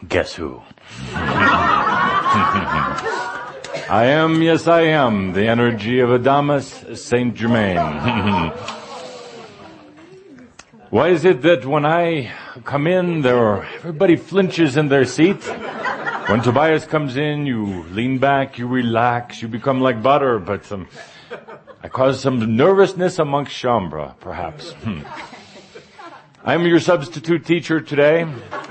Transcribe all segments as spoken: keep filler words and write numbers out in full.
Guess who? I am, yes I am, the energy of Adamus Saint Germain. Why is it that when I come in, there everybody flinches in their seat? When Tobias comes in, you lean back, you relax, you become like butter, but um, I cause some nervousness amongst Shaumbra, perhaps. Hmm. I'm your substitute teacher today.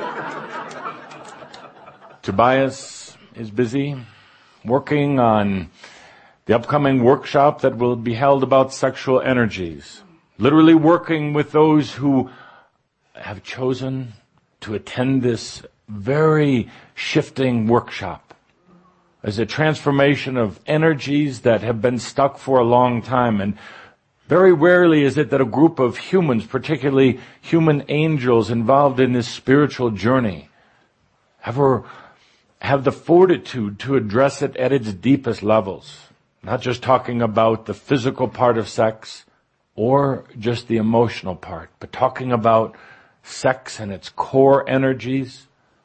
Tobias is busy working on the upcoming workshop that will be held about sexual energies. Literally working with those who have chosen to attend this very shifting workshop as a transformation of energies that have been stuck for a long time. And very rarely is it that a group of humans, particularly human angels involved in this spiritual journey, ever have the fortitude to address it at its deepest levels. Not just talking about the physical part of sex or just the emotional part, but talking about sex and its core energies,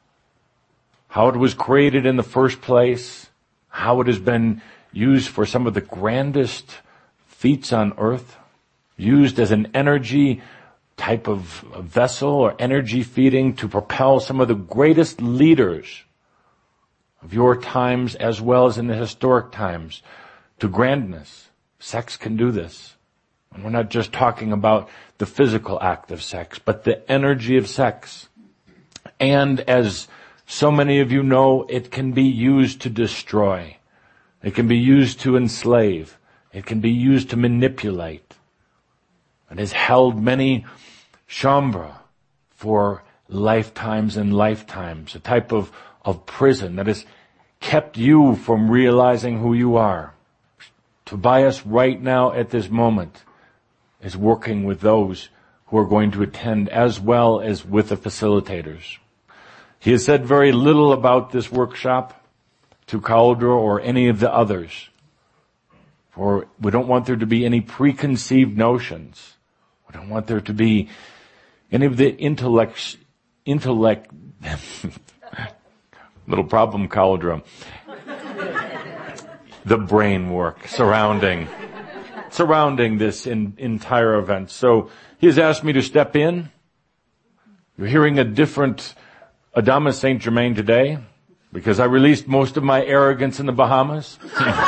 how it was created in the first place, how it has been used for some of the grandest feats on earth, used as an energy type of vessel or energy feeding to propel some of the greatest leaders of your times as well as in the historic times to grandness. Sex can do this. And we're not just talking about the physical act of sex, but the energy of sex. And as so many of you know, it can be used to destroy. It can be used to enslave. It can be used to manipulate. It has held many Shaumbra for lifetimes and lifetimes, a type of, of prison that has kept you from realizing who you are. Tobias right now at this moment is working with those who are going to attend as well as with the facilitators. He has said very little about this workshop to Cauldre or any of the others. For we don't want there to be any preconceived notions. We don't want there to be any of the intellect, intellect, little problem, Cauldre. The brain work surrounding, surrounding this in, entire event. So he has asked me to step in. You're hearing a different Adamus Saint Germain today because I released most of my arrogance in the Bahamas.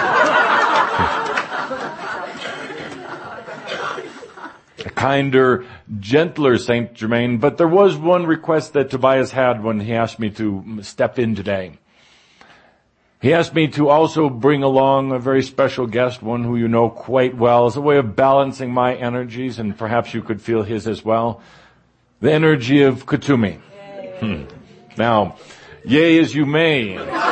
A kinder, gentler Saint Germain, but there was one request that Tobias had when he asked me to step in today. He asked me to also bring along a very special guest, one who you know quite well, as a way of balancing my energies, and perhaps you could feel his as well. The energy of Kuthumi. Hmm. Now, yea as you may.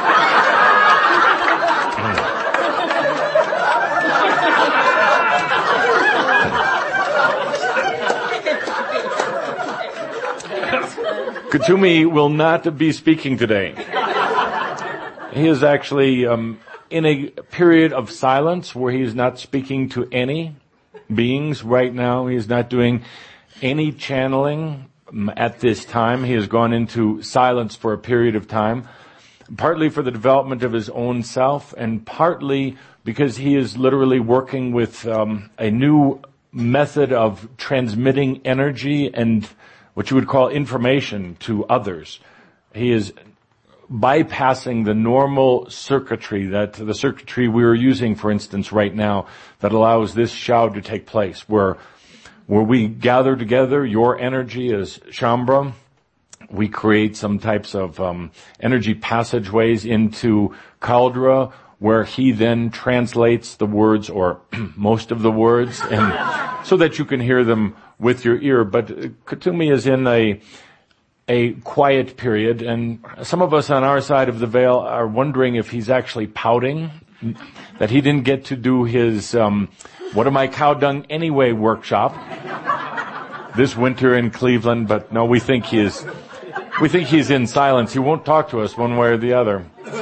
Kuthumi will not be speaking today. He is actually um, in a period of silence where he is not speaking to any beings right now. He is not doing any channeling um, at this time. He has gone into silence for a period of time, partly for the development of his own self and partly because he is literally working with um, a new method of transmitting energy and what you would call information to others. He is bypassing the normal circuitry, that the circuitry we are using, for instance, right now, that allows this shout to take place, where where we gather together, your energy as Shaumbra, we create some types of um, energy passageways into Cauldre, where he then translates the words, or most of the words, and so that you can hear them with your ear. But Kuthumi is in a a quiet period, and some of us on our side of the veil are wondering if he's actually pouting, that he didn't get to do his um What Am I Cow Dung Anyway workshop this winter in Cleveland. But no, we think he is, we think he's in silence. He won't talk to us one way or the other.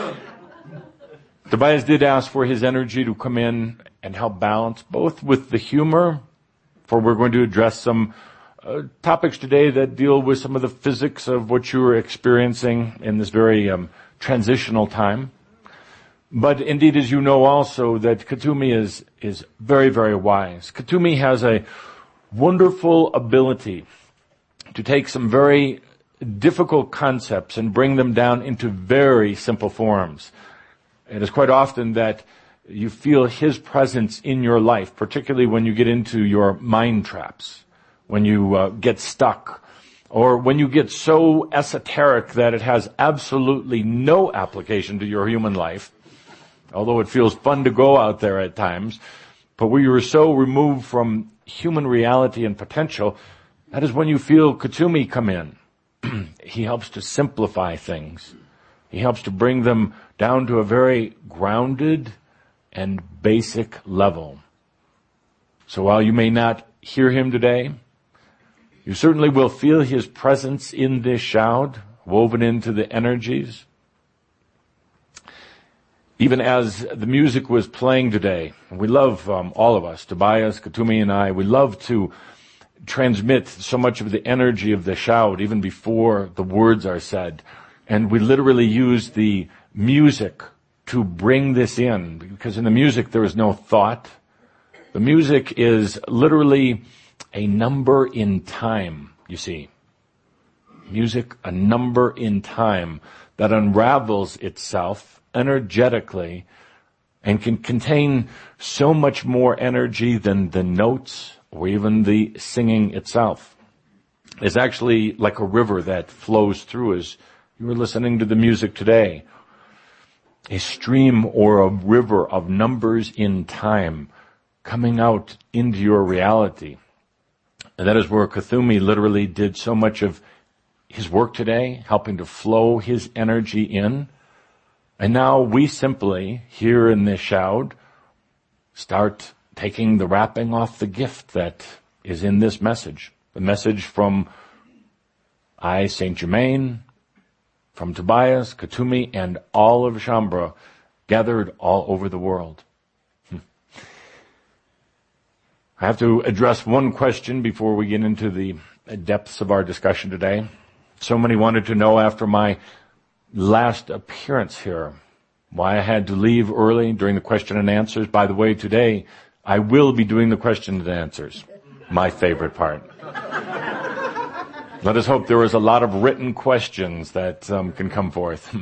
Tobias did ask for his energy to come in and help balance, both with the humor, for we're going to address some uh, topics today that deal with some of the physics of what you are experiencing in this very um, transitional time. But indeed, as you know also, that Kuthumi is, is very, very wise. Kuthumi has a wonderful ability to take some very difficult concepts and bring them down into very simple forms. It is quite often that you feel his presence in your life, particularly when you get into your mind traps, when you uh, get stuck, or when you get so esoteric that it has absolutely no application to your human life, although it feels fun to go out there at times, but where you are so removed from human reality and potential, that is when you feel Kuthumi come in. He helps to simplify things. He helps to bring them down to a very grounded and basic level. So while you may not hear him today, you certainly will feel his presence in this shout, woven into the energies. Even as the music was playing today, we love, um, all of us, Tobias, Kuthumi, and I, we love to transmit so much of the energy of the shout even before the words are said. And we literally use the music to bring this in, because in the music there is no thought. The music is literally a number in time, you see. Music, a number in time that unravels itself energetically and can contain so much more energy than the notes or even the singing itself. It's actually like a river that flows through as you were listening to the music today. A stream or a river of numbers in time coming out into your reality. And that is where Kuthumi literally did so much of his work today, helping to flow his energy in. And now we simply, here in this shout, start taking the wrapping off the gift that is in this message. The message from I, Saint Germain, from Tobias, Kuthumi, and all of Shaumbra, gathered all over the world. I have to address one question before we get into the depths of our discussion today. So many wanted to know after my last appearance here why I had to leave early during the question and answers. By the way, today I will be doing the question and answers, my favorite part. Let us hope there is a lot of written questions that um, can come forth.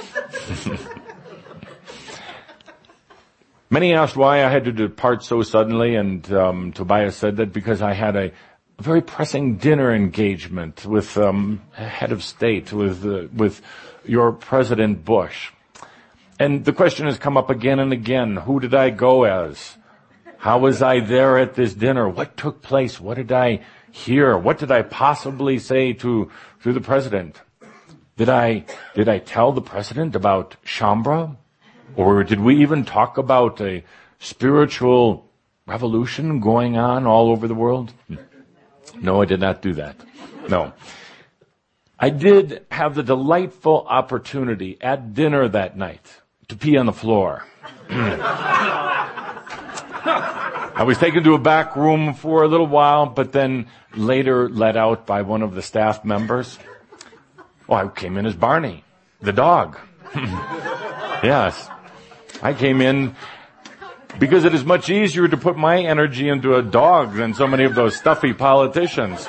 Many asked why I had to depart so suddenly, and um, Tobias said that because I had a very pressing dinner engagement with um, head of state, with uh, with your President Bush. And the question has come up again and again. Who did I go as? How was I there at this dinner? What took place? What did I hear? What did I possibly say to, to the president? Did I, did I tell the president about Shaumbra? Or did we even talk about a spiritual revolution going on all over the world? No, I did not do that. No. I did have the delightful opportunity at dinner that night to pee on the floor. I was taken to a back room for a little while, but then later let out by one of the staff members. Oh, I came in as Barney, the dog. Yes. I came in because it is much easier to put my energy into a dog than so many of those stuffy politicians.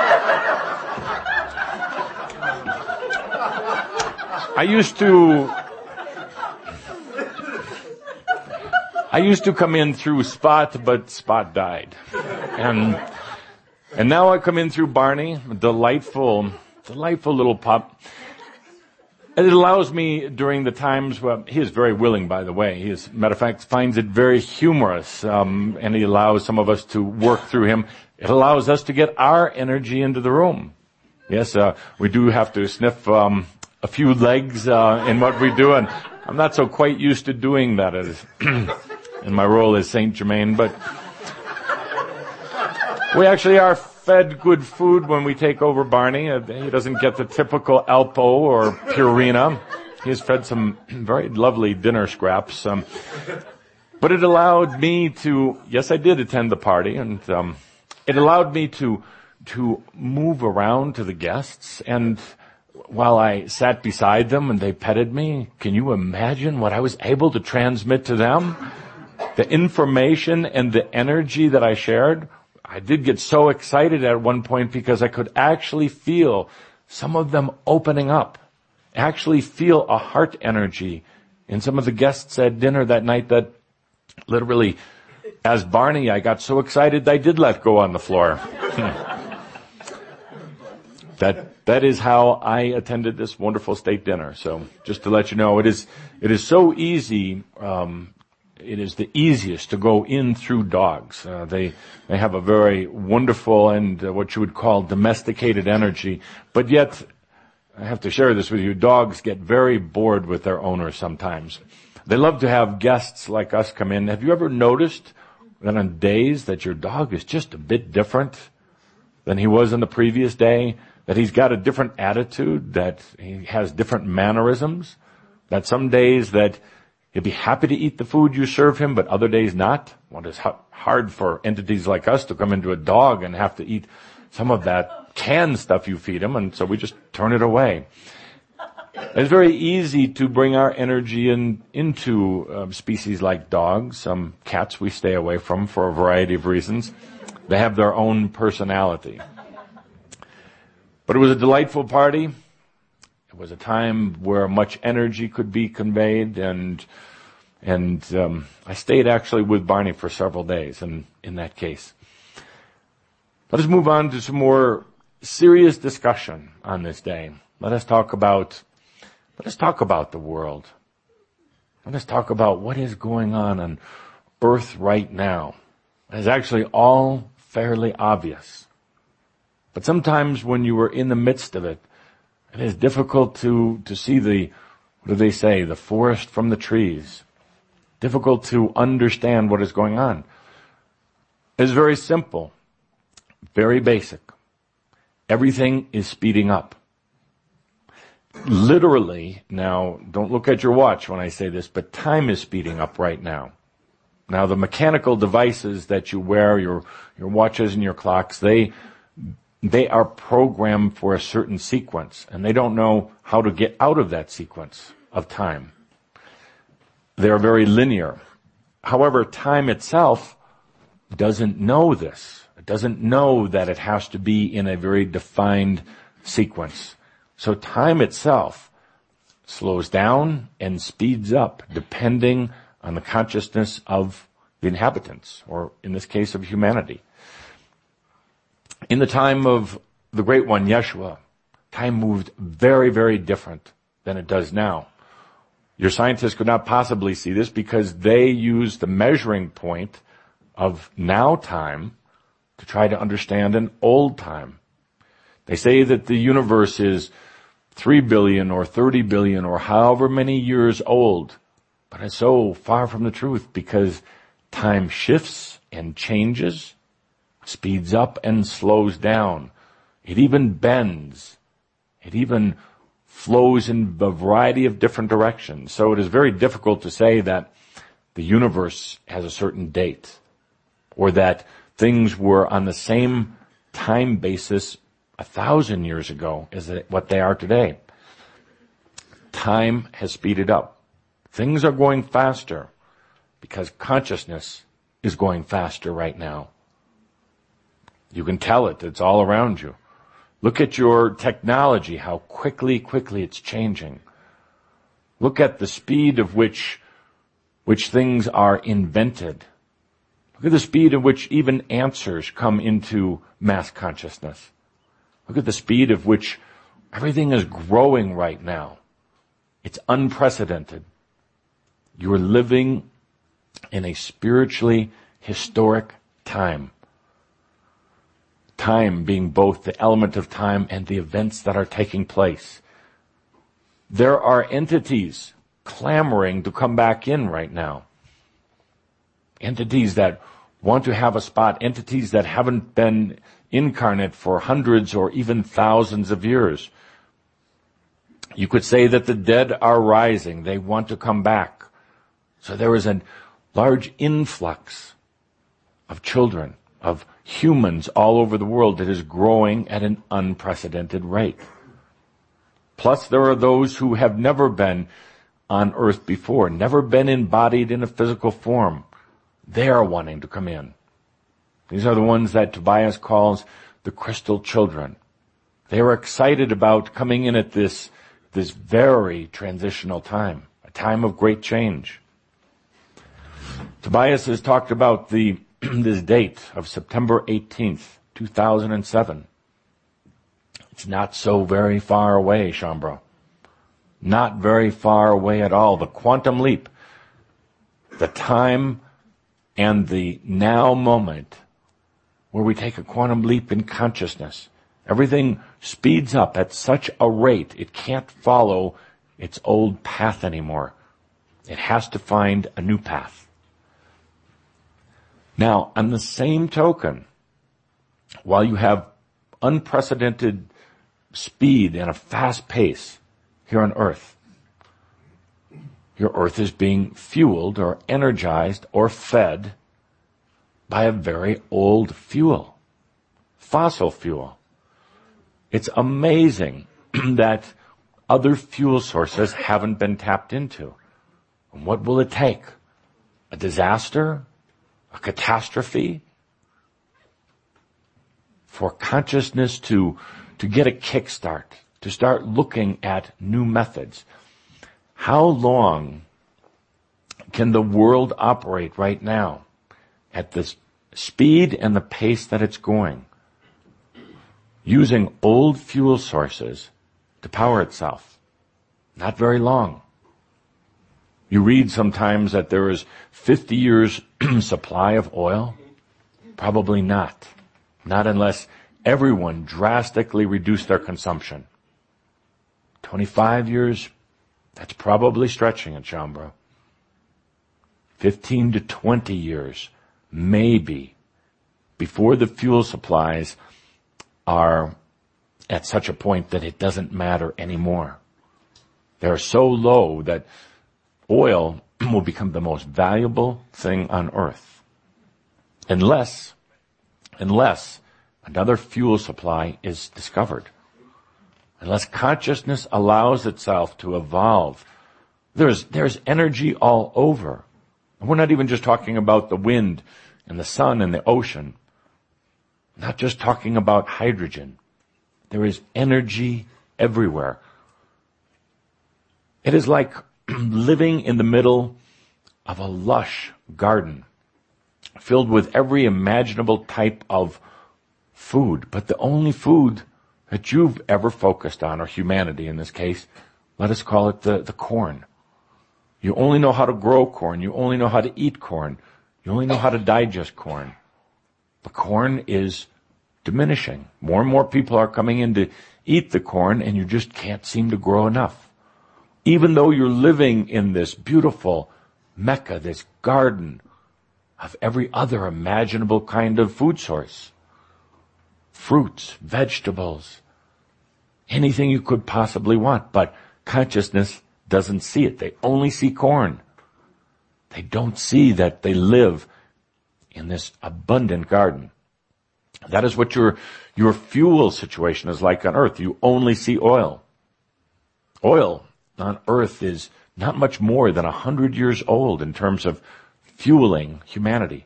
I used to I used to come in through Spot, but Spot died. And and now I come in through Barney, a delightful, delightful little pup. And it allows me during the times, well, he is very willing, by the way. He is, matter of fact, finds it very humorous, um, and he allows some of us to work through him. It allows us to get our energy into the room. Yes, uh, we do have to sniff um, a few legs uh, in what we do, and I'm not so quite used to doing that as in my role as Saint Germain, but we actually are fed good food when we take over Barney. Uh, he doesn't get the typical Alpo or Purina. He's fed some very lovely dinner scraps. Um, but it allowed me to, yes, I did attend the party, and um, it allowed me to to move around to the guests, and while I sat beside them and they petted me, can you imagine what I was able to transmit to them? The information and the energy that I shared. I did get so excited at one point because I could actually feel some of them opening up, actually feel a heart energy in some of the guests at dinner that night that literally, as Barney, I got so excited I did let go on the floor. That, that is how I attended this wonderful state dinner. So just to let you know, it is, it is so easy, um, it is the easiest to go in through dogs. Uh, they, they have a very wonderful and uh, what you would call domesticated energy. But yet, I have to share this with you, dogs get very bored with their owners sometimes. They love to have guests like us come in. Have you ever noticed that on days that your dog is just a bit different than he was on the previous day? That he's got a different attitude, that he has different mannerisms, that some days that he'll be happy to eat the food you serve him, but other days not? Well, it's hard for entities like us to come into a dog and have to eat some of that canned stuff you feed him, and so we just turn it away. It's very easy to bring our energy in, into um, species like dogs. Some cats we stay away from for a variety of reasons. They have their own personality. But it was a delightful party. It was a time where much energy could be conveyed, and and um, I stayed actually with Barney for several days in, in that case. Let us move on to some more serious discussion on this day. Let us talk about let us talk about the world. Let us talk about what is going on on Earth right now. It is actually all fairly obvious. But sometimes when you are in the midst of it, it is difficult to, to see the, what do they say, the forest from the trees. Difficult to understand what is going on. It is very simple, very basic. Everything is speeding up. Literally, now, don't look at your watch when I say this, but time is speeding up right now. Now, the mechanical devices that you wear, your, your watches and your clocks, they, They are programmed for a certain sequence, and they don't know how to get out of that sequence of time. They are very linear. However, time itself doesn't know this. It doesn't know that it has to be in a very defined sequence. So time itself slows down and speeds up depending on the consciousness of the inhabitants, or in this case of humanity. In the time of the great one, Yeshua, time moved very, very different than it does now. Your scientists could not possibly see this because they use the measuring point of now time to try to understand an old time. They say that the universe is three billion or thirty billion or however many years old, but it's so far from the truth because time shifts and changes, speeds up and slows down. It even bends. It even flows in a variety of different directions. So it is very difficult to say that the universe has a certain date, or that things were on the same time basis a thousand years ago as what they are today. Time has speeded up. Things are going faster because consciousness is going faster right now. You can tell it. It's all around you. Look at your technology, how quickly, quickly it's changing. Look at the speed of which, which things are invented. Look at the speed at which even answers come into mass consciousness. Look at the speed of which everything is growing right now. It's unprecedented. You are living in a spiritually historic time. Time being both the element of time and the events that are taking place. There are entities clamoring to come back in right now. Entities that want to have a spot. Entities that haven't been incarnate for hundreds or even thousands of years. You could say that the dead are rising. They want to come back. So there is a large influx of children, of humans all over the world that is growing at an unprecedented rate. Plus, there are those who have never been on earth before, never been embodied in a physical form. They are wanting to come in. These are the ones that Tobias calls the crystal children. They are excited about coming in at this, this very transitional time, a time of great change. Tobias has talked about the this date of September eighteenth, two thousand seven. It's not so very far away, Shaumbra. Not very far away at all. The quantum leap, the time and the now moment where we take a quantum leap in consciousness. Everything speeds up at such a rate it can't follow its old path anymore. It has to find a new path. Now, on the same token, while you have unprecedented speed and a fast pace here on Earth, your Earth is being fueled or energized or fed by a very old fuel, fossil fuel. It's amazing that other fuel sources haven't been tapped into. And what will it take? A disaster? A catastrophe? For consciousness to, to get a kickstart, to start looking at new methods. How long can the world operate right now at the speed and the pace that it's going, using old fuel sources to power itself? Not very long. You read sometimes that there is fifty years supply of oil. Probably not. Not unless everyone drastically reduced their consumption. twenty-five years, that's probably stretching it, Shaumbra. fifteen to twenty years, maybe, before the fuel supplies are at such a point that it doesn't matter anymore. They're so low that oil will become the most valuable thing on earth. Unless, unless another fuel supply is discovered. Unless consciousness allows itself to evolve. There's, there's energy all over. We're not even just talking about the wind and the sun and the ocean. Not just talking about hydrogen. There is energy everywhere. It is like living in the middle of a lush garden filled with every imaginable type of food, but the only food that you've ever focused on, or humanity in this case, let us call it the, the corn. You only know how to grow corn. You only know how to eat corn. You only know how to digest corn. The corn is diminishing. More and more people are coming in to eat the corn, and you just can't seem to grow enough. Even though you're living in this beautiful Mecca, this garden of every other imaginable kind of food source. Fruits, vegetables, anything you could possibly want, but consciousness doesn't see it. They only see corn. They don't see that they live in this abundant garden. That is what your, your fuel situation is like on Earth. You only see oil. Oil on Earth is not much more than a hundred years old in terms of fueling humanity.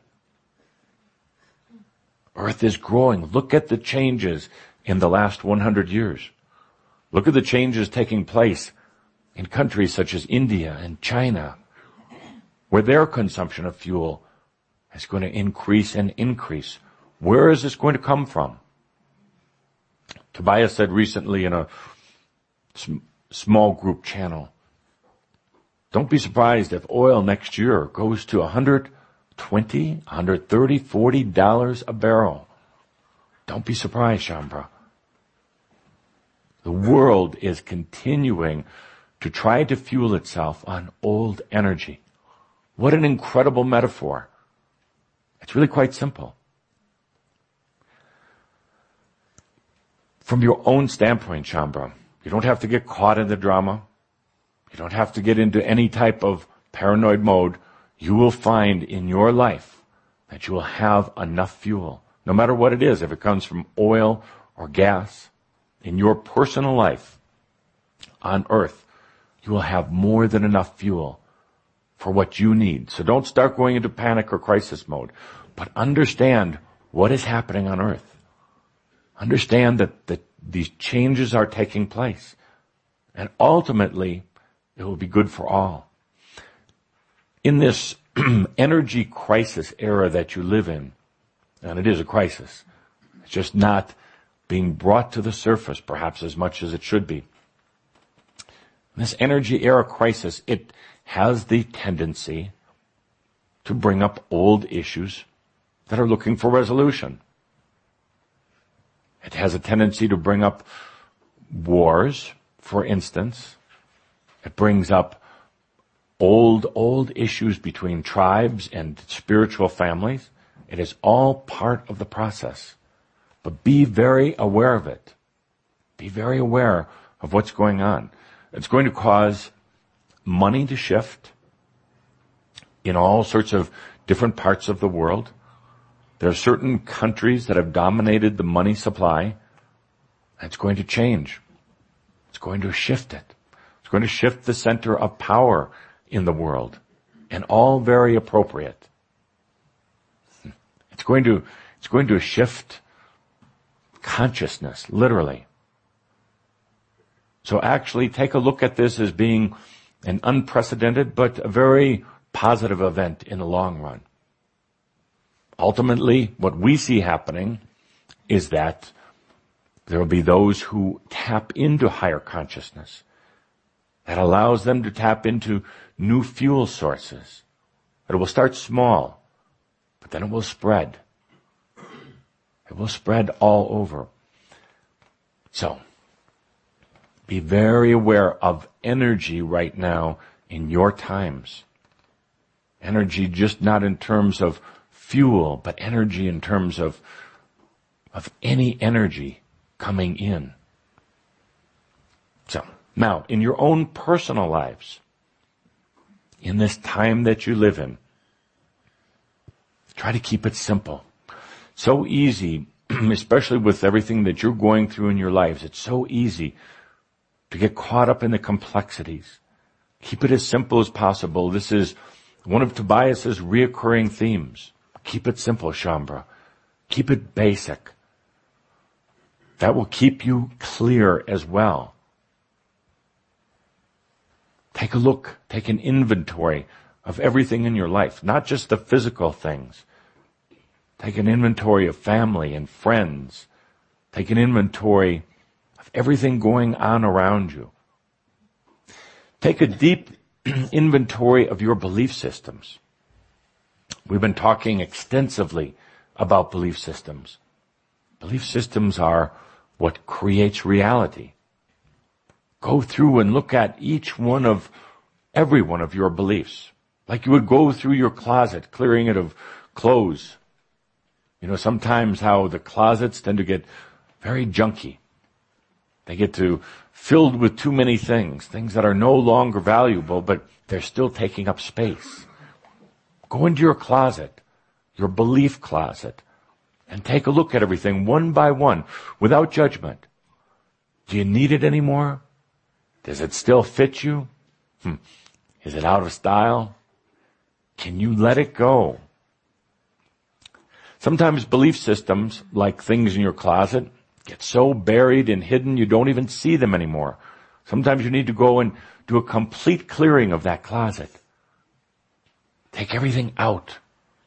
Earth is growing. Look at the changes in the last one hundred years. Look at the changes taking place in countries such as India and China, where their consumption of fuel is going to increase and increase. Where is this going to come from? Tobias said recently in a sm- small group channel, don't be surprised if oil next year goes to one hundred twenty, one hundred thirty, forty dollars a barrel. Don't be surprised, Shaumbra. The world is continuing to try to fuel itself on old energy. What an incredible metaphor. It's really quite simple. From your own standpoint, Shaumbra, you don't have to get caught in the drama. You don't have to get into any type of paranoid mode. You will find in your life that you will have enough fuel. no matter what it is, if it comes from oil or gas, in your personal life on earth, you will have more than enough fuel for what you need. So don't start going into panic or crisis mode, but understand what is happening on earth. Understand that, that these changes are taking place. And ultimately, it will be good for all. In this energy crisis era that you live in, and it is a crisis, it's just not being brought to the surface perhaps as much as it should be. This energy era crisis, it has the tendency to bring up old issues that are looking for resolution. It has a tendency to bring up wars, for instance. It brings up old, old issues between tribes and spiritual families. It is all part of the process. But be very aware of it. Be very aware of what's going on. It's going to cause money to shift in all sorts of different parts of the world. There are certain countries that have dominated the money supply. It's going to change. It's going to shift it. It's going to shift the center of power in the world, and all very appropriate. It's going to, it's going to shift consciousness, literally. So actually take a look at this as being an unprecedented but a very positive event in the long run. Ultimately, what we see happening is that there will be those who tap into higher consciousness. That allows them to tap into new fuel sources. It will start small, but then it will spread. It will spread all over. So, be very aware of energy right now in your times. Energy just not in terms of fuel, but energy in terms of, of any energy coming in. So, now, in your own personal lives, in this time that you live in, try to keep it simple. So easy, especially with everything that you're going through in your lives, it's so easy to get caught up in the complexities. Keep it as simple as possible. This is one of Tobias's reoccurring themes. Keep it simple, Shaumbra. Keep it basic. That will keep you clear as well. Take a look, take an inventory of everything in your life, not just the physical things. Take an inventory of family and friends. Take an inventory of everything going on around you. Take a deep inventory of your belief systems. We've been talking extensively about belief systems. Belief systems are what creates reality. Go through and look at each one of, every one of your beliefs. Like you would go through your closet, clearing it of clothes. You know, sometimes how the closets tend to get very junky. They get to filled with too many things, things that are no longer valuable, but they're still taking up space. Go into your closet, your belief closet, and take a look at everything one by one, without judgment. Do you need it anymore? Does it still fit you? Hmm. Is it out of style? Can you let it go? Sometimes belief systems, like things in your closet, get so buried and hidden you don't even see them anymore. Sometimes you need to go and do a complete clearing of that closet. Take everything out.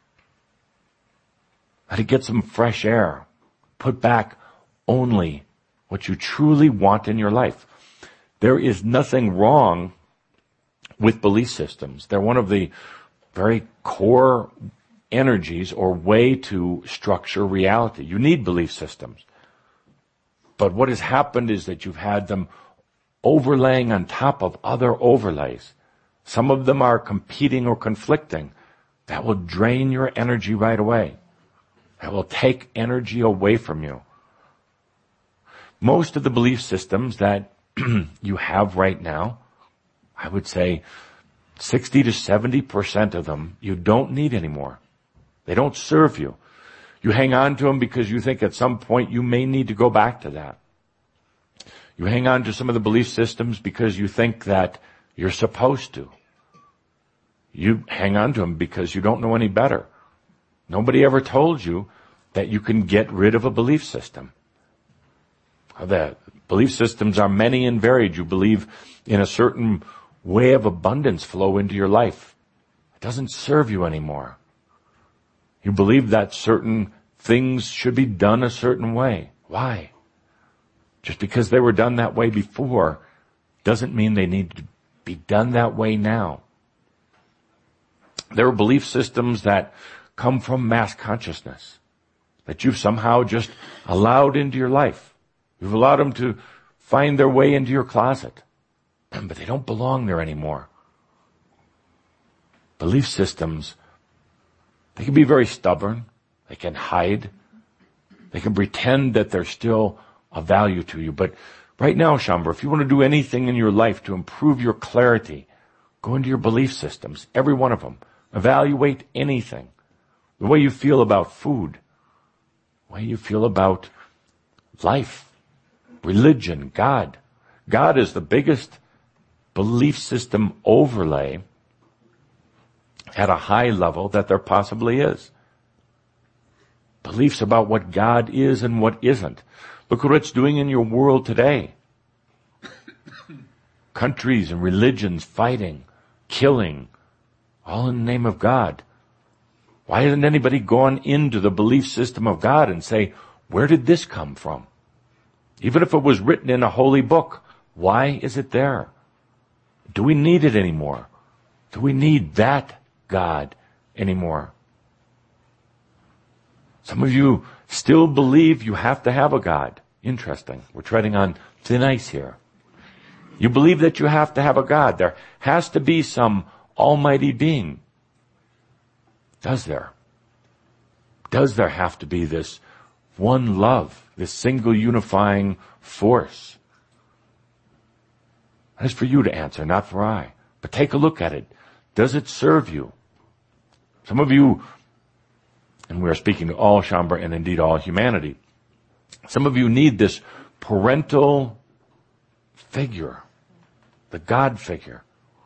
Let it get some fresh air. Put back only what you truly want in your life. There is nothing wrong with belief systems. They're one of the very core energies or way to structure reality. You need belief systems. But what has happened is that you've had them overlaying on top of other overlays. Some of them are competing or conflicting. That will drain your energy right away. That will take energy away from you. Most of the belief systems that you have right now, I would say sixty to seventy percent of them you don't need anymore. They don't serve you. You hang on to them because you think at some point you may need to go back to that. You hang on to some of the belief systems because you think that you're supposed to. You hang on to them because you don't know any better. Nobody ever told you that you can get rid of a belief system. The belief systems are many and varied. You believe in a certain way of abundance flow into your life. It doesn't serve you anymore. You believe that certain things should be done a certain way. Why? Just because they were done that way before doesn't mean they need to be done that way now. There are belief systems that come from mass consciousness that you've somehow just allowed into your life. You've allowed them to find their way into your closet, but they don't belong there anymore. Belief systems, they can be very stubborn. They can hide. They can pretend that they're still of value to you. But right now, Shaumbra, if you want to do anything in your life to improve your clarity, go into your belief systems, every one of them. Evaluate anything. The way you feel about food, the way you feel about life, religion, God. God is the biggest belief system overlay at a high level that there possibly is. Beliefs about what God is and what isn't. Look at what it's doing in your world today. Countries and religions fighting, killing, all in the name of God. Why hasn't anybody gone into the belief system of God and say, where did this come from? Even if it was written in a holy book, why is it there? Do we need it anymore? Do we need that God anymore? Some of you still believe you have to have a God. Interesting. We're treading on thin ice here. You believe that you have to have a God. There has to be some almighty being. Does there? Does there have to be this one love, this single unifying force? That's for you to answer, not for I. But take a look at it. Does it serve you? Some of you, and we are speaking to all Shaumbra and indeed all humanity, some of you need this parental figure, the God figure.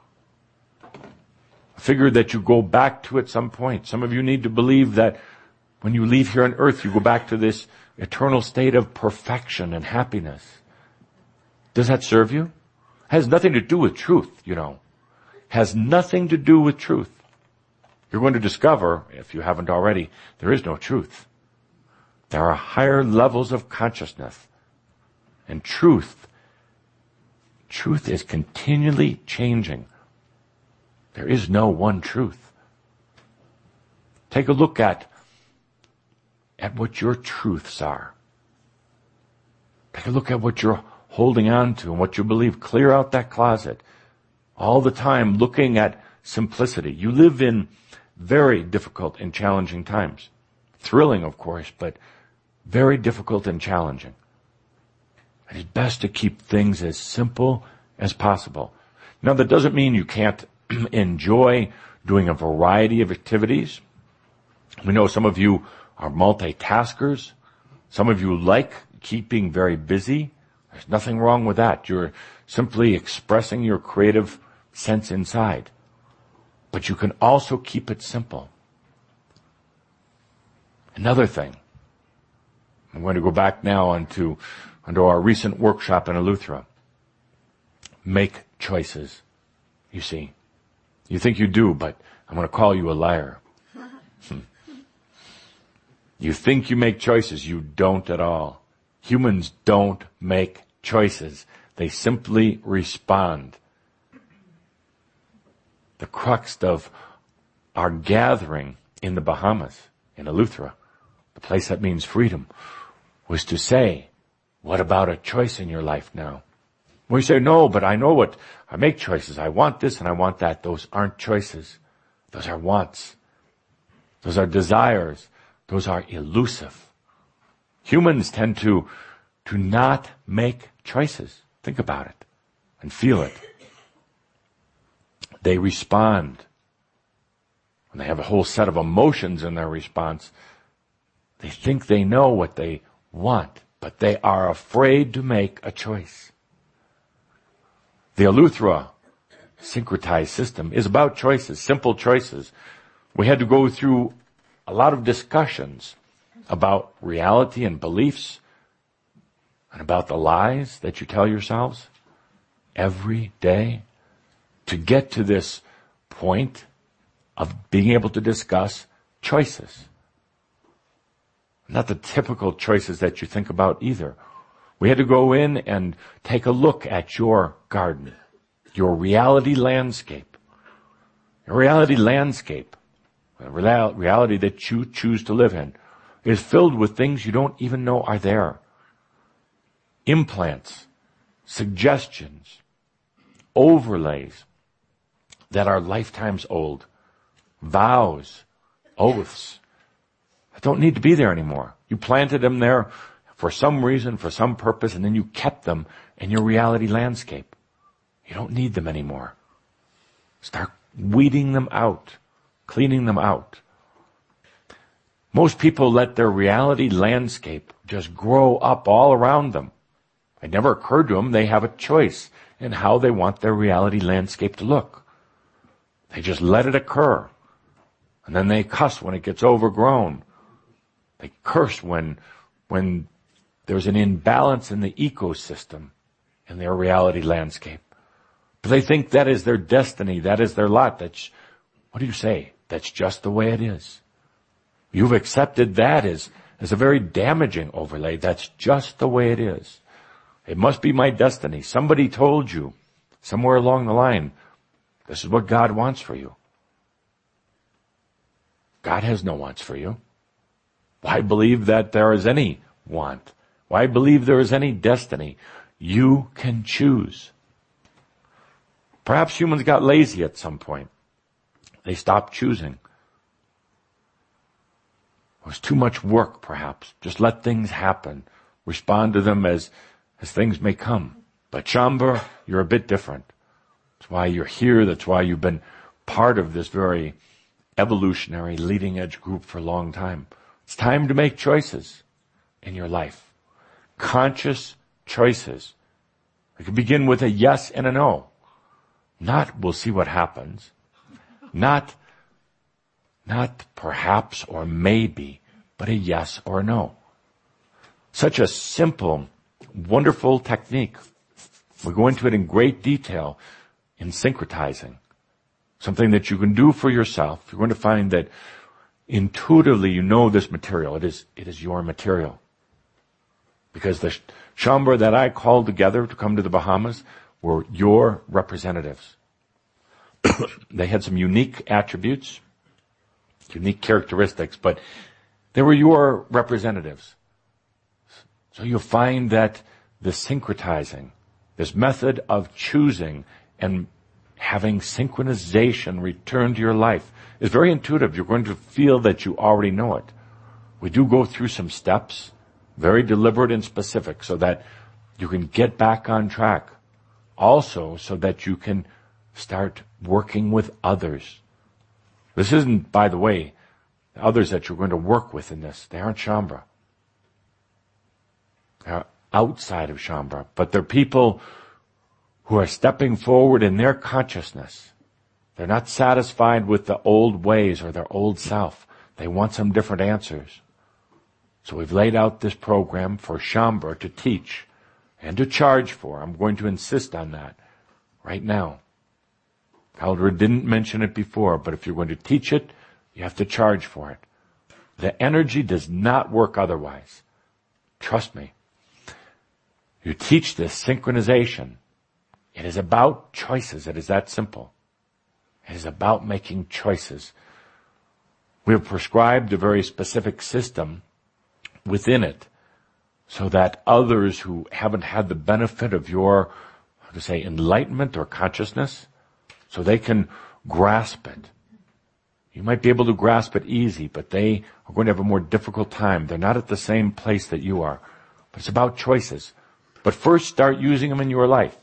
A figure that you go back to at some point. Some of you need to believe that when you leave here on earth, you go back to this eternal state of perfection and happiness. Does that serve you? Has nothing to do with truth, you know. Has nothing to do with truth. You're going to discover, if you haven't already, there is no truth. There are higher levels of consciousness. And truth, truth is continually changing. There is no one truth. Take a look at, at what your truths are. Take a look at what you're holding on to and what you believe. Clear out that closet. All the time looking at simplicity. You live in very difficult and challenging times. Thrilling, of course, but very difficult and challenging. It is best to keep things as simple as possible. Now, that doesn't mean you can't enjoy doing a variety of activities. We know some of you are multitaskers. Some of you like keeping very busy. There's nothing wrong with that. You're simply expressing your creative sense inside. But you can also keep it simple. Another thing. I'm going to go back now onto, onto our recent workshop in Eleuthera. Make choices. You see. You think you do, but I'm going to call you a liar. You think you make choices. You don't at all. Humans don't make choices. They simply respond. The crux of our gathering in the Bahamas, in Eleuthera, the place that means freedom, was to say, what about a choice in your life now? We say, no, but I know what, I make choices. I want this and I want that. Those aren't choices. Those are wants. Those are desires. Those are elusive. Humans tend to, to not make choices. Think about it and feel it. They respond. When they have a whole set of emotions in their response, They think they know what they want, but they are afraid to make a choice. The Eleuthera syncretized system is about choices, simple choices. We had to go through a lot of discussions about reality and beliefs and about the lies that you tell yourselves every day to get to this point of being able to discuss choices. Not the typical choices that you think about either. We had to go in and take a look at your garden, your reality landscape. Your reality landscape, the reality that you choose to live in, is filled with things you don't even know are there. Implants, suggestions, overlays that are lifetimes old, vows, oaths, that don't need to be there anymore. You planted them there for some reason, for some purpose, and then you kept them in your reality landscape. You don't need them anymore. Start weeding them out, cleaning them out. Most people let their reality landscape just grow up all around them. It never occurred to them they have a choice in how they want their reality landscape to look. They just let it occur. And then they cuss when it gets overgrown. They curse when, when there's an imbalance in the ecosystem in their reality landscape. But they think that is their destiny, that is their lot. That's, what do you say? That's just the way it is. You've accepted that as, as a very damaging overlay. That's just the way it is. It must be my destiny. Somebody told you somewhere along the line, this is what God wants for you. God has no wants for you. Why believe that there is any want? Why believe there is any destiny? You can choose. Perhaps humans got lazy at some point. They stopped choosing. It was too much work, perhaps. Just let things happen. Respond to them as, as things may come. But Shaumbra, you're a bit different. That's why you're here. That's why you've been part of this very evolutionary leading edge group for a long time. It's time to make choices in your life. Conscious choices. It can begin with a yes and a no. Not we'll see what happens. Not, not perhaps or maybe, but a yes or a no. Such a simple, wonderful technique. We go into it in great detail in syncretizing. Something that you can do for yourself. You're going to find that intuitively you know this material. It is, it is your material. Because the Shaumbra that I called together to come to the Bahamas were your representatives. They had some unique attributes, unique characteristics, but they were your representatives. So you'll find that the syncretizing, this method of choosing and having synchronization return to your life is very intuitive. You're going to feel that you already know it. We do go through some steps, very deliberate and specific, so that you can get back on track. Also, so that you can start working with others. This isn't, by the way, the others that you're going to work with in this. They aren't Shaumbra. They're outside of Shaumbra, but they're people who are stepping forward in their consciousness. They're not satisfied with the old ways or their old self. They want some different answers. So we've laid out this program for Shaumbra to teach and to charge for. I'm going to insist on that right now. Haldred didn't mention it before, but if you're going to teach it, you have to charge for it. The energy does not work otherwise. Trust me. You teach this synchronization. It is about choices. It is that simple. It is about making choices. We have prescribed a very specific system within it so that others who haven't had the benefit of your, how to say, enlightenment or consciousness, so they can grasp it. You might be able to grasp it easy, but they are going to have a more difficult time. They're not at the same place that you are. But it's about choices. But first, start using them in your life.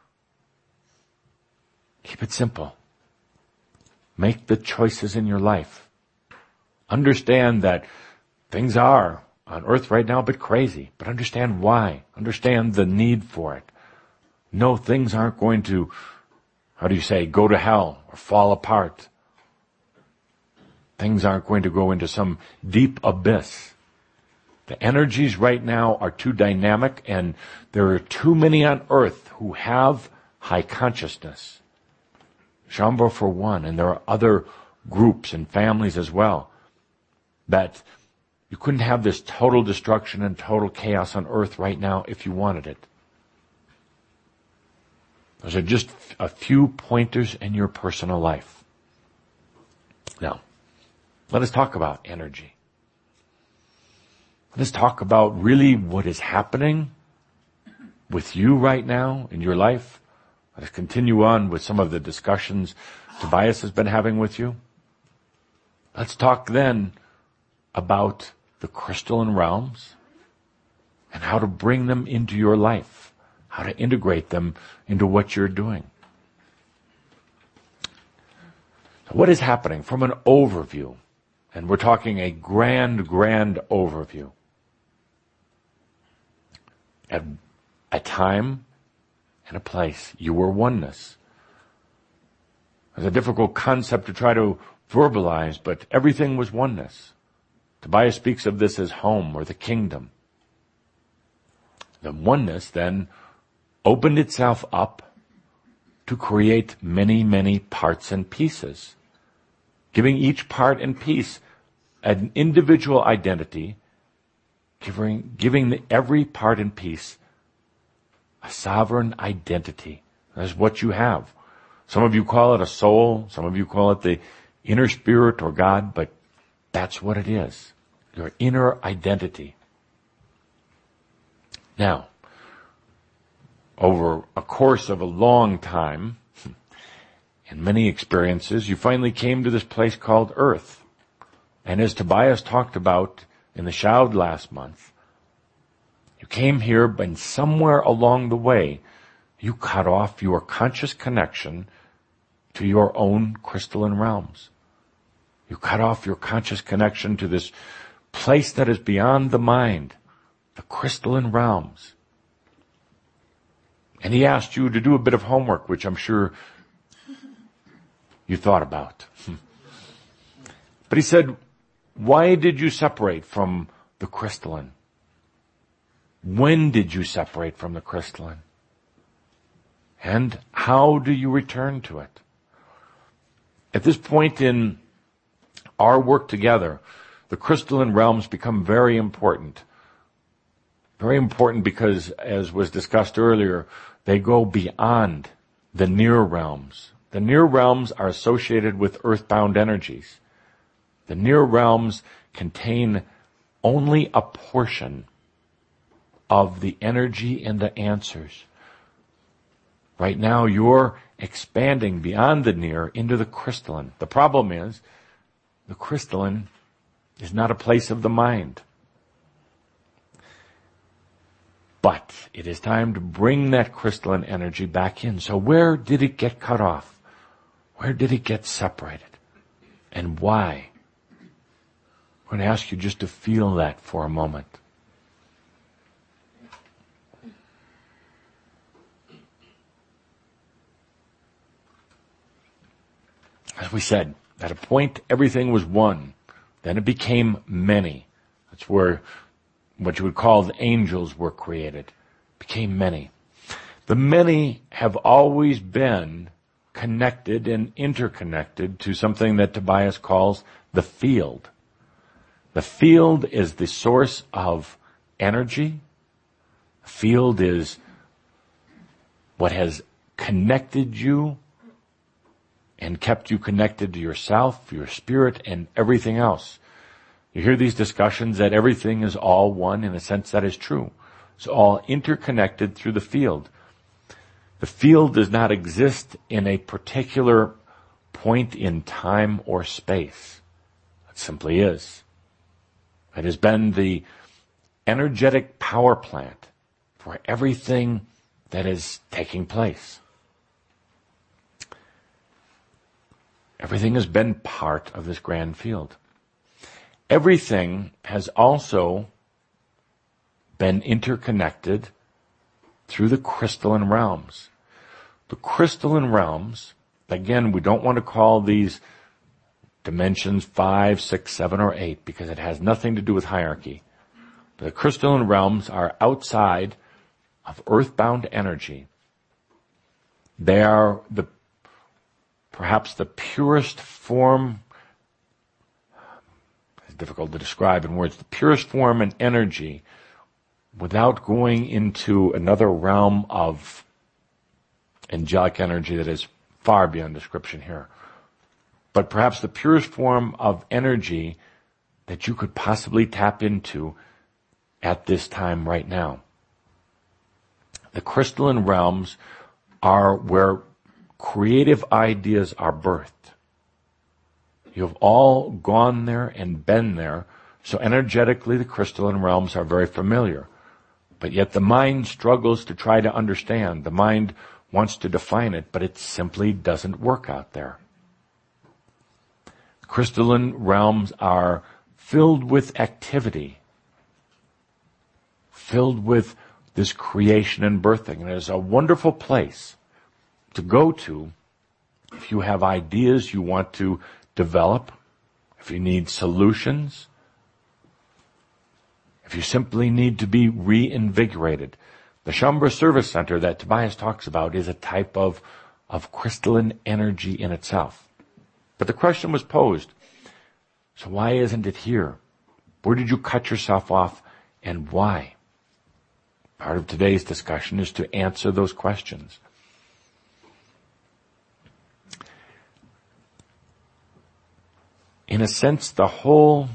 Keep it simple. Make the choices in your life. Understand that Things are on earth right now a bit crazy, but understand why. Understand the need for it. No, things aren't going to, how do you say, go to hell or fall apart. Things aren't going to go into some deep abyss. The energies right now are too dynamic, and there are too many on earth who have high consciousness. Shambhala for one, and there are other groups and families as well, that you couldn't have this total destruction and total chaos on earth right now if you wanted it. Those are just a few pointers in your personal life. Now, let us talk about energy. Let us talk about really what is happening with you right now in your life. Let us continue on with some of the discussions Tobias has been having with you. Let's talk then about the crystalline realms and how to bring them into your life, how to integrate them into what you're doing. So what is happening from an overview? And we're talking a grand, grand overview. At a time and a place, you were oneness. It's a difficult concept to try to verbalize, but everything was oneness. Tobias speaks of this as home or the kingdom. The oneness then opened itself up to create many, many parts and pieces, giving each part and piece an individual identity, giving, giving the, every part and piece a sovereign identity. That's what you have. Some of you call it a soul, some of you call it the inner spirit or God, but that's what it is. Your inner identity. Now, over a course of a long time, and many experiences, you finally came to this place called Earth. And as Tobias talked about in the Shoud last month, you came here, but somewhere along the way, you cut off your conscious connection to your own crystalline realms. You cut off your conscious connection to this place that is beyond the mind, the crystalline realms. And he asked you to do a bit of homework, which I'm sure you thought about. But he said, why did you separate from the crystalline? When did you separate from the crystalline? And how do you return to it? At this point in our work together, the crystalline realms become very important. Very important because, as was discussed earlier, they go beyond the near realms. The near realms are associated with earthbound energies. The near realms contain only a portion of the energy and the answers. Right now, you're expanding beyond the near into the crystalline. The problem is, the crystalline is not a place of the mind. But it is time to bring that crystalline energy back in. So where did it get cut off? Where did it get separated? And why? I'm going to ask you just to feel that for a moment. As we said, at a point everything was one. Then it became many. That's where what you would call the angels were created. It became many. The many have always been connected and interconnected to something that Tobias calls the field. The field is the source of energy. The field is what has connected you and kept you connected to yourself, your spirit, and everything else. You hear these discussions that everything is all one. In a sense, that is true. It's all interconnected through the field. The field does not exist in a particular point in time or space. It simply is. It has been the energetic power plant for everything that is taking place. Everything has been part of this grand field. everything has also been interconnected through the crystalline realms. The crystalline realms, again, we don't want to call these dimensions five, six, seven, or eight because it has nothing to do with hierarchy. The crystalline realms are outside of earthbound energy. They are the perhaps the purest form, it's difficult to describe in words, the purest form and energy without going into another realm of angelic energy that is far beyond description here. But perhaps the purest form of energy that you could possibly tap into at this time right now. The crystalline realms are where creative ideas are birthed. You've all gone there and been there, so energetically the crystalline realms are very familiar. But yet the mind struggles to try to understand. The mind wants to define it, but it simply doesn't work out there. Crystalline realms are filled with activity, filled with this creation and birthing. And it is a wonderful place to go to if you have ideas you want to develop, if you need solutions, if you simply need to be reinvigorated. The Shaumbra Service Center that Tobias talks about is a type of, of crystalline energy in itself. But the question was posed, so why isn't it here? Where did you cut yourself off and why? Part of today's discussion is to answer those questions. In a sense, the whole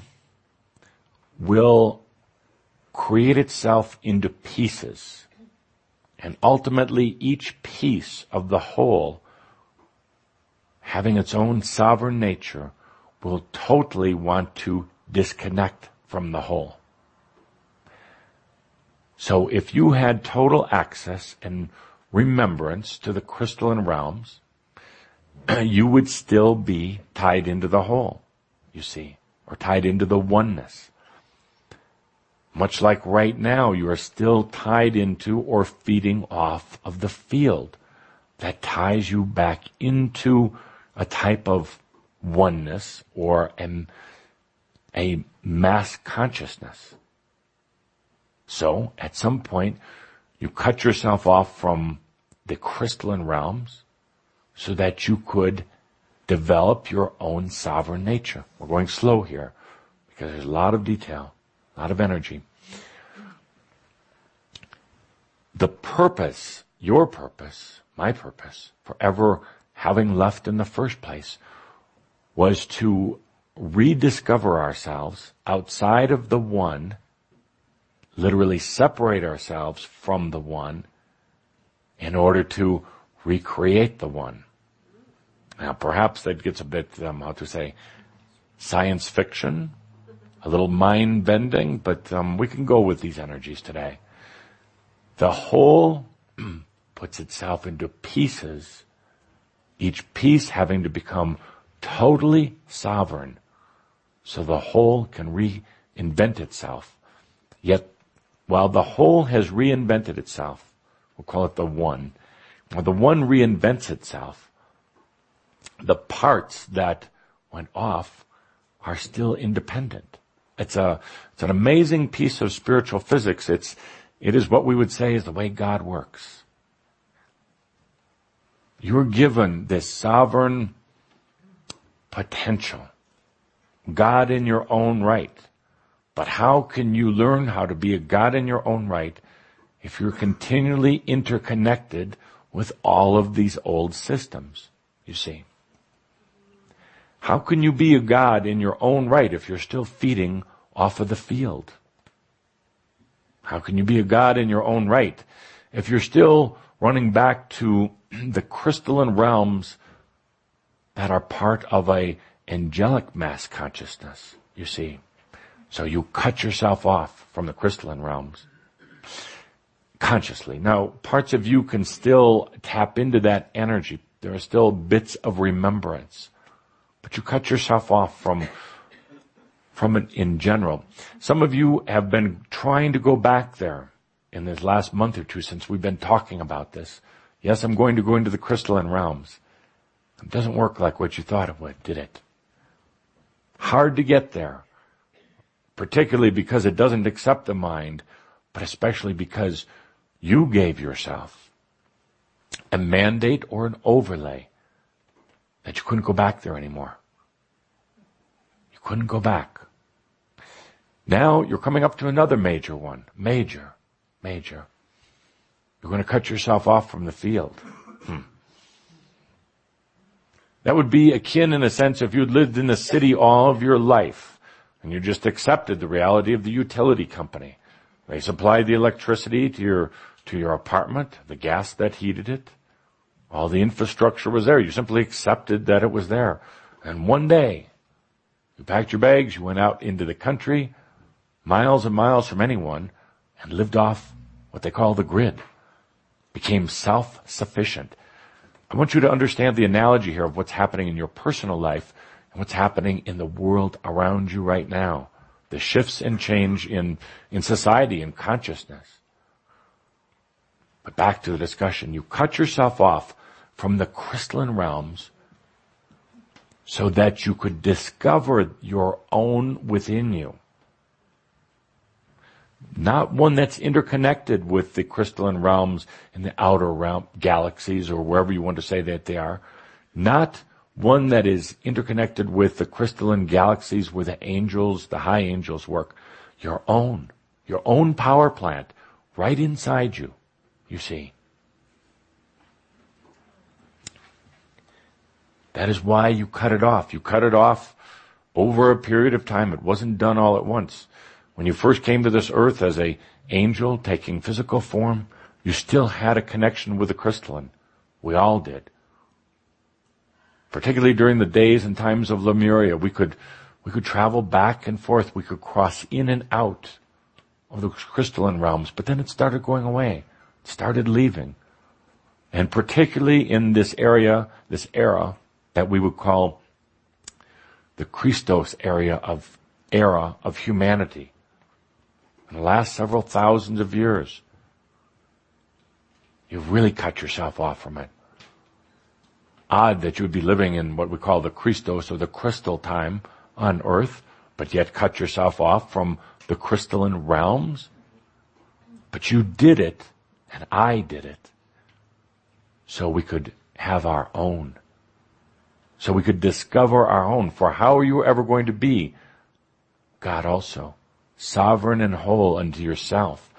will create itself into pieces. And ultimately, each piece of the whole, having its own sovereign nature, will totally want to disconnect from the whole. So if you had total access and remembrance to the crystalline realms, you would still be tied into the whole, you see, or tied into the oneness. Much like right now, you are still tied into or feeding off of the field that ties you back into a type of oneness or a, a mass consciousness. So, at some point, you cut yourself off from the crystalline realms so that you could develop your own sovereign nature. We're going slow here because there's a lot of detail, a lot of energy. The purpose, your purpose, my purpose, for ever having left in the first place was to rediscover ourselves outside of the one, literally separate ourselves from the one in order to recreate the one. Now, perhaps that gets a bit, um, how to say, science fiction, a little mind-bending, but um, we can go with these energies today. The whole puts itself into pieces, each piece having to become totally sovereign, so the whole can reinvent itself. Yet, while the whole has reinvented itself, we'll call it the one, while the one reinvents itself, the parts that went off are still independent. It's a, it's an amazing piece of spiritual physics. It's, it is what we would say is the way God works. You're given this sovereign potential, God in your own right. But how can you learn how to be a God in your own right if you're continually interconnected with all of these old systems, you see? How can you be a God in your own right if you're still feeding off of the field? How can you be a God in your own right if you're still running back to the crystalline realms that are part of a angelic mass consciousness, you see? So you cut yourself off from the crystalline realms consciously. Now, parts of you can still tap into that energy. There are still bits of remembrance. But you cut yourself off from from it in general. Some of you have been trying to go back there in this last month or two since we've been talking about this. Yes, I'm going to go into the crystalline realms. It doesn't work like what you thought it would, did it? Hard to get there, particularly because it doesn't accept the mind, but especially because you gave yourself a mandate or an overlay that you couldn't go back there anymore. You couldn't go back. Now you're coming up to another major one. Major. Major. You're going to cut yourself off from the field. Hmm. That would be akin in a sense if you'd lived in the city all of your life and you just accepted the reality of the utility company. They supplied the electricity to your, to your apartment, the gas that heated it. All the infrastructure was there. You simply accepted that it was there. And one day, you packed your bags, you went out into the country, miles and miles from anyone, and lived off what they call the grid. Became self-sufficient. I want you to understand the analogy here of what's happening in your personal life and what's happening in the world around you right now. The shifts and change in, in society and consciousness. But back to the discussion. You cut yourself off from the crystalline realms so that you could discover your own within you. Not one that's interconnected with the crystalline realms in the outer realm, galaxies, or wherever you want to say that they are. Not one that is interconnected with the crystalline galaxies where the angels, the high angels work. Your own. Your own power plant right inside you, you see. That is why you cut it off. You cut it off over a period of time. It wasn't done all at once. When you first came to this earth as an angel taking physical form, you still had a connection with the crystalline. We all did. Particularly during the days and times of Lemuria, we could, we could travel back and forth. We could cross in and out of the crystalline realms, but then it started going away. It started leaving. And particularly in this area, this era that we would call the Christos area of, era of humanity. In the last several thousands of years, you've really cut yourself off from it. Odd that you would be living in what we call the Christos or the crystal time on earth, but yet cut yourself off from the crystalline realms. But you did it, and I did it, so we could have our own. So we could discover our own. For how are you ever going to be God also? Sovereign and whole unto yourself.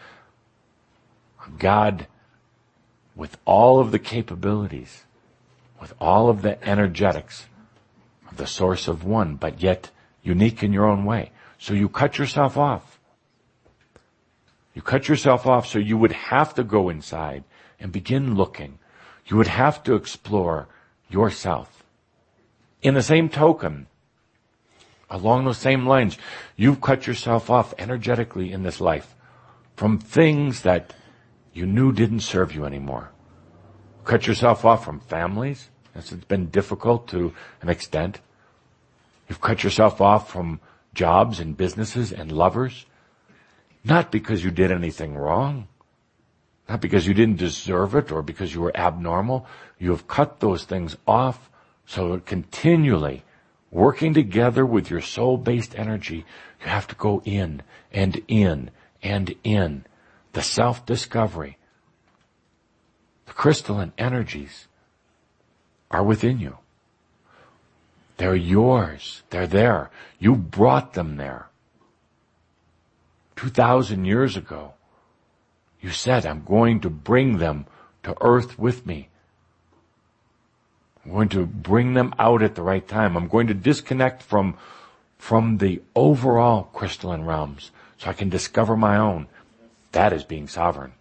God with all of the capabilities, with all of the energetics of the source of one, but yet unique in your own way. So you cut yourself off. You cut yourself off so you would have to go inside and begin looking. You would have to explore yourself. In the same token, along those same lines, you've cut yourself off energetically in this life from things that you knew didn't serve you anymore. Cut yourself off from families. It's been difficult to an extent. You've cut yourself off from jobs and businesses and lovers. Not because you did anything wrong. Not because you didn't deserve it or because you were abnormal. You have cut those things off so that continually working together with your soul-based energy, you have to go in and in and in. The self-discovery. The crystalline energies are within you. They're yours. They're there. You brought them there. Two thousand years ago, you said, I'm going to bring them to earth with me. I'm going to bring them out at the right time. I'm going to disconnect from, from the overall crystalline realms so I can discover my own. That is being sovereign.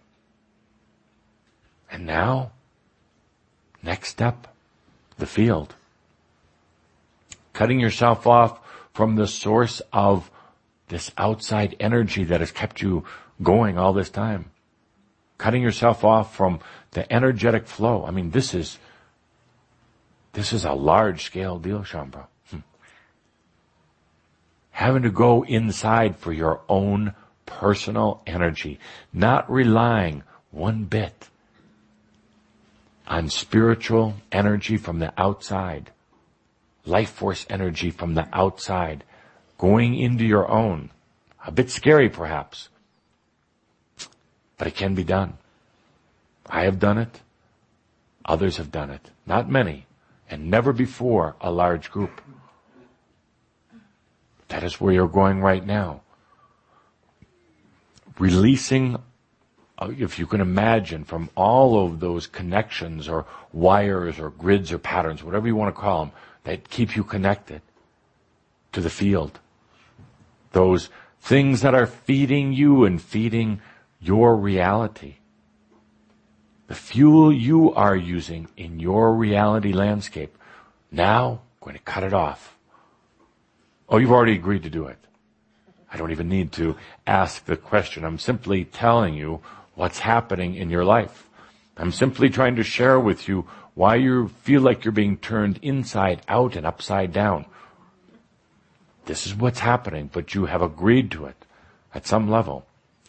And now, next step, the field. Cutting yourself off from the source of this outside energy that has kept you going all this time. Cutting yourself off from the energetic flow. I mean, this is, this is a large scale deal, Shaumbra. Hmm. having to go inside for your own personal energy, not relying one bit on spiritual energy from the outside, life force energy from the outside, going into your own. A bit scary perhaps, but it can be done. I have done it. Others have done it. Not many, and never before a large group. That is where you're going right now. Releasing, if you can imagine, from all of those connections or wires or grids or patterns, whatever you want to call them, that keep you connected to the field. Those things that are feeding you and feeding your reality. The fuel you are using in your reality landscape. Now, I'm going to cut it off. Oh, you've already agreed to do it. I don't even need to ask the question. I'm simply telling you what's happening in your life. I'm simply trying to share with you why you feel like you're being turned inside out and upside down. This is what's happening, but you have agreed to it at some level.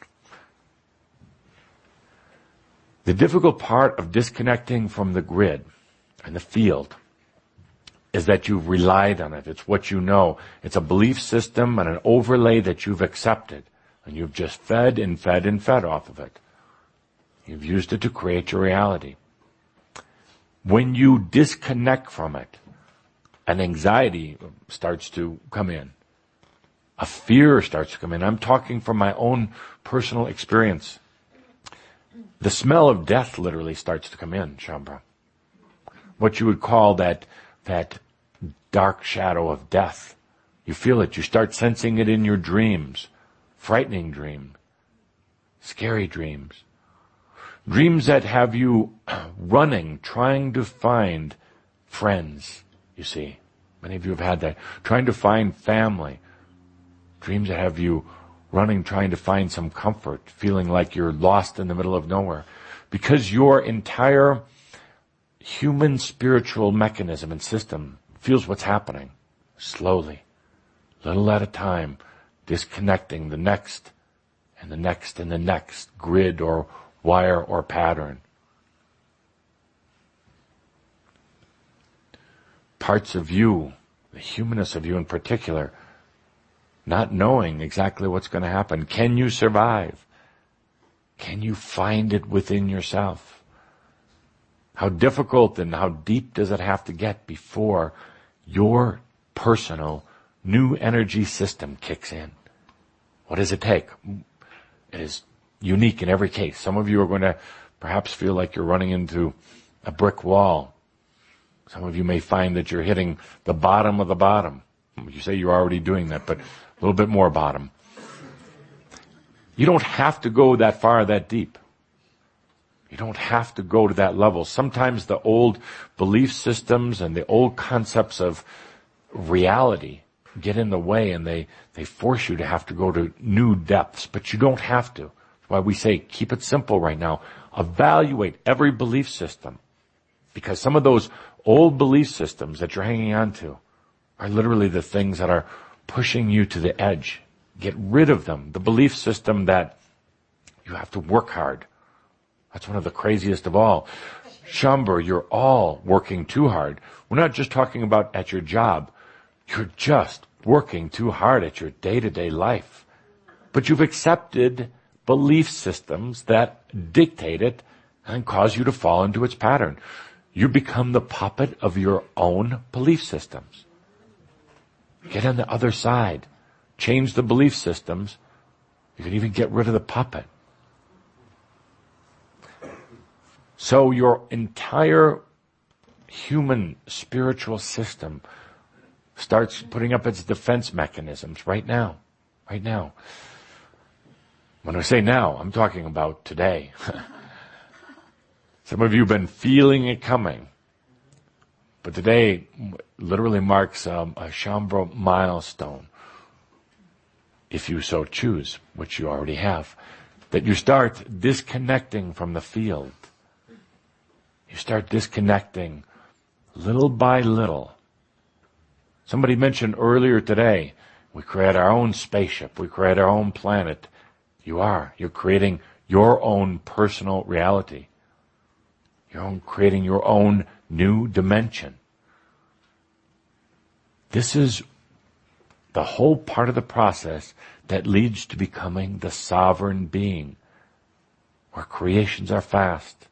The difficult part of disconnecting from the grid and the field is that you've relied on it. It's what you know. It's a belief system and an overlay that you've accepted. And you've just fed and fed and fed off of it. You've used it to create your reality. When you disconnect from it, an anxiety starts to come in. A fear starts to come in. I'm talking from my own personal experience. The smell of death literally starts to come in, Shaumbra. What you would call that that dark shadow of death. You feel it. You start sensing it in your dreams. Frightening dreams. Scary dreams. Dreams that have you running, trying to find friends, you see. Many of you have had that. Trying to find family. Dreams that have you running, trying to find some comfort, feeling like you're lost in the middle of nowhere. Because your entire human spiritual mechanism and system feels what's happening. Slowly, little at a time, disconnecting the next and the next and the next grid or wire or pattern. Parts of you, the humanness of you in particular, not knowing exactly what's going to happen. Can you survive? Can you find it within yourself? How difficult and how deep does it have to get before your personal new energy system kicks in? What does it take? It is unique in every case. Some of you are going to perhaps feel like you're running into a brick wall. Some of you may find that you're hitting the bottom of the bottom. You say you're already doing that, but a little bit more bottom. You don't have to go that far, that deep. You don't have to go to that level. Sometimes the old belief systems and the old concepts of reality get in the way and they, they force you to have to go to new depths, but you don't have to. That's why we say keep it simple right now. Evaluate every belief system, because some of those old belief systems that you're hanging on to are literally the things that are pushing you to the edge. Get rid of them. The belief system that you have to work hard. That's one of the craziest of all. Shaumbra, you're all working too hard. We're not just talking about at your job. You're just working too hard at your day-to-day life. But you've accepted belief systems that dictate it and cause you to fall into its pattern. You become the puppet of your own belief systems. Get on the other side. Change the belief systems. You can even get rid of the puppet. So your entire human spiritual system starts putting up its defense mechanisms right now. Right now. When I say now, I'm talking about today. Some of you have been feeling it coming. But today literally marks um, a Shaumbra milestone, if you so choose, which you already have, that you start disconnecting from the field. You start disconnecting little by little. Somebody mentioned earlier today, We create our own spaceship. We create our own planet. You are. You're creating your own personal reality. You're own, creating your own new dimension. This is the whole part of the process that leads to becoming the sovereign being, where creations are fast,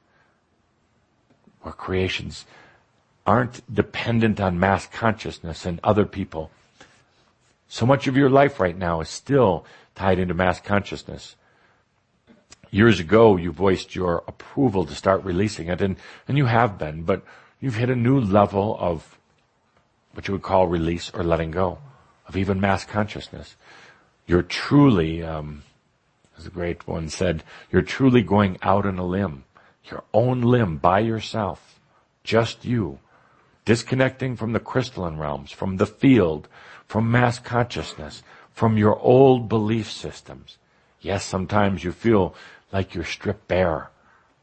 where creations aren't dependent on mass consciousness and other people. So much of your life right now is still tied into mass consciousness. Years ago, you voiced your approval to start releasing it, and, and you have been, but you've hit a new level of what you would call release or letting go of even mass consciousness. You're truly, um, as the great one said, you're truly going out on a limb, your own limb by yourself, just you, disconnecting from the crystalline realms, from the field, from mass consciousness, from your old belief systems. Yes, sometimes you feel like you're stripped bare.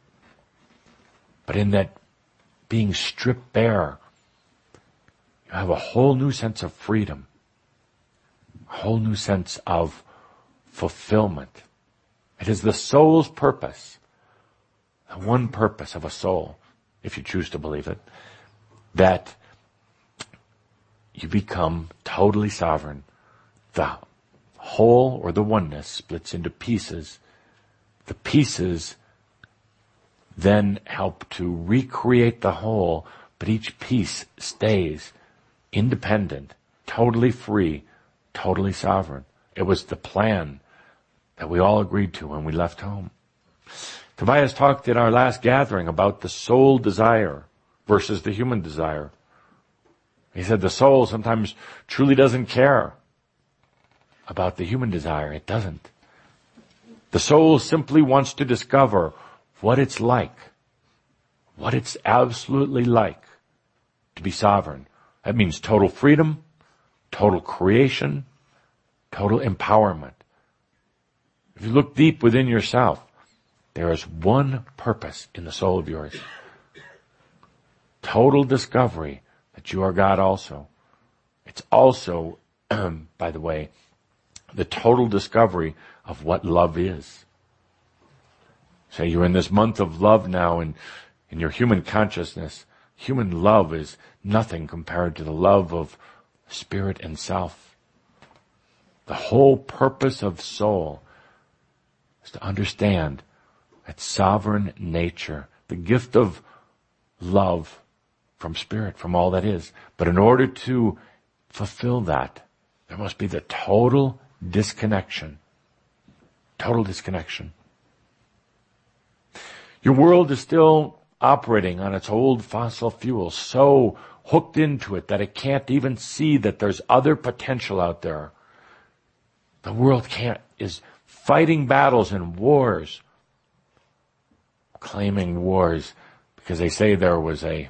But in that being stripped bare, you have a whole new sense of freedom, a whole new sense of fulfillment. It is the soul's purpose, the one purpose of a soul, if you choose to believe it, that you become totally sovereign. The whole or the oneness splits into pieces. The pieces then help to recreate the whole, but each piece stays independent, totally free, totally sovereign. It was the plan that we all agreed to when we left home. Tobias talked in our last gathering about the soul desire versus the human desire. He said the soul sometimes truly doesn't care about the human desire. It doesn't. The soul simply wants to discover what it's like, what it's absolutely like to be sovereign. That means total freedom, total creation, total empowerment. If you look deep within yourself, there is one purpose in the soul of yours. Total discovery that you are God also. It's also, by the way, the total discovery of what love is. Say you're in this month of love now, and in your human consciousness, human love is nothing compared to the love of spirit and self. The whole purpose of soul is to understand that sovereign nature, the gift of love from spirit, from all that is. But in order to fulfill that, there must be the total disconnection. Total disconnection. Your world is still operating on its old fossil fuel, so hooked into it that it can't even see that there's other potential out there. The world can't, is fighting battles and wars, claiming wars because they say there was a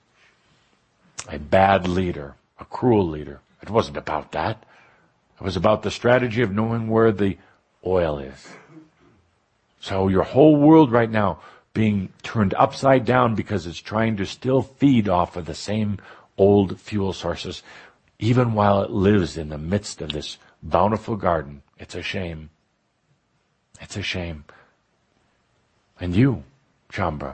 a bad leader, a cruel leader. It wasn't about that. It was about the strategy of knowing where the oil is. So your whole world right now being turned upside down because it's trying to still feed off of the same old fuel sources, even while it lives in the midst of this bountiful garden. It's a shame. It's a shame. And you, Shaumbra,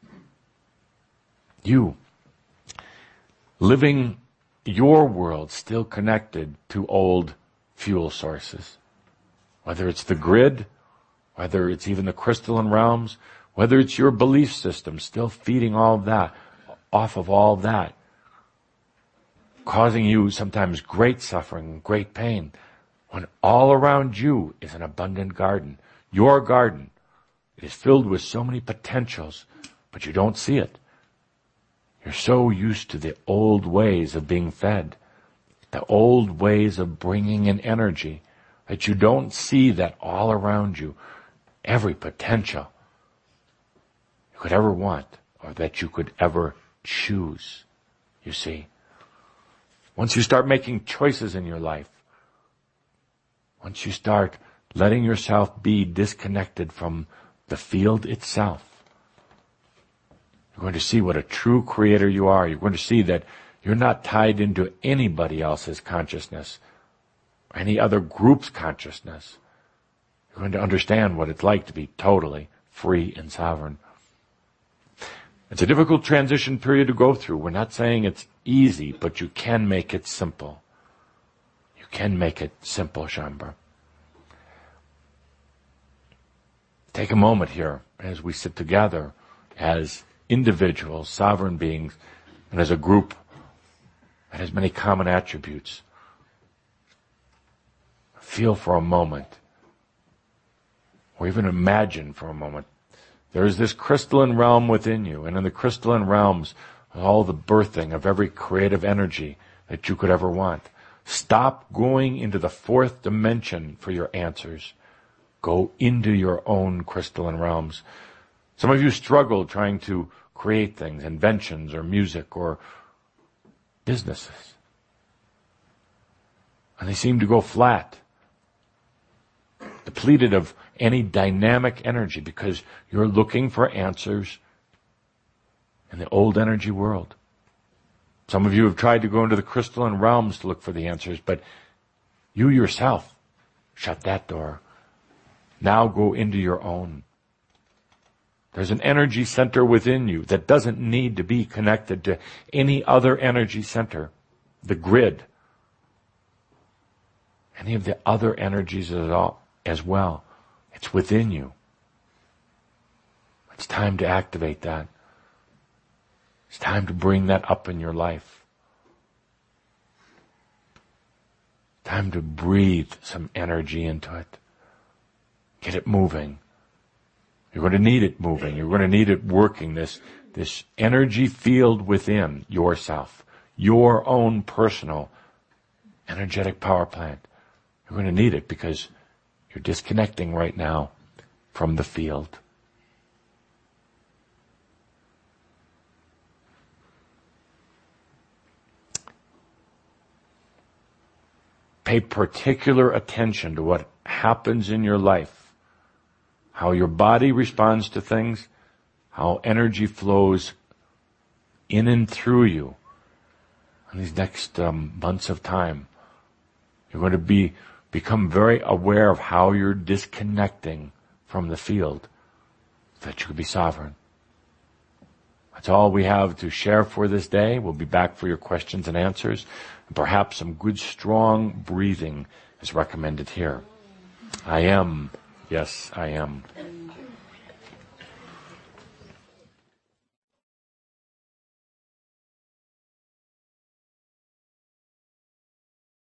you, living your world still connected to old fuel sources, whether it's the grid, whether it's even the crystalline realms, whether it's your belief system still feeding all of that, off of all that, causing you sometimes great suffering, great pain, when all around you is an abundant garden. Your garden is filled with so many potentials, but you don't see it. You're so used to the old ways of being fed, the old ways of bringing in energy, that you don't see that all around you, every potential you could ever want or that you could ever choose, you see. Once you start making choices in your life, once you start letting yourself be disconnected from the field itself, you're going to see what a true creator you are. You're going to see that you're not tied into anybody else's consciousness or any other group's consciousness, you're going to understand what it's like to be totally free and sovereign. It's a difficult transition period to go through. We're not saying it's easy, but you can make it simple. You can make it simple, Shaumbra. Take a moment here as we sit together as individuals, sovereign beings, and as a group that has many common attributes. Feel for a moment, or even imagine for a moment, there is this crystalline realm within you, and in the crystalline realms, all the birthing of every creative energy that you could ever want. Stop going into the fourth dimension for your answers. Go into your own crystalline realms. Some of you struggle trying to create things, inventions or music or businesses. And they seem to go flat, depleted of any dynamic energy because you're looking for answers in the old energy world. Some of you have tried to go into the crystalline realms to look for the answers, but you yourself shut that door. Now go into your own. There's an energy center within you that doesn't need to be connected to any other energy center. The grid. Any of the other energies as well. It's within you. It's time to activate that. It's time to bring that up in your life. Time to breathe some energy into it. Get it moving. You're going to need it moving. You're going to need it working, this, this energy field within yourself, your own personal energetic power plant. You're going to need it because you're disconnecting right now from the field. Pay particular attention to what happens in your life. How your body responds to things, how energy flows in and through you in these next um, months of time. You're going to be become very aware of how you're disconnecting from the field so that you can be sovereign. That's all we have to share for this day. We'll be back for your questions and answers. And perhaps some good, strong breathing is recommended here. I am. Yes, I am.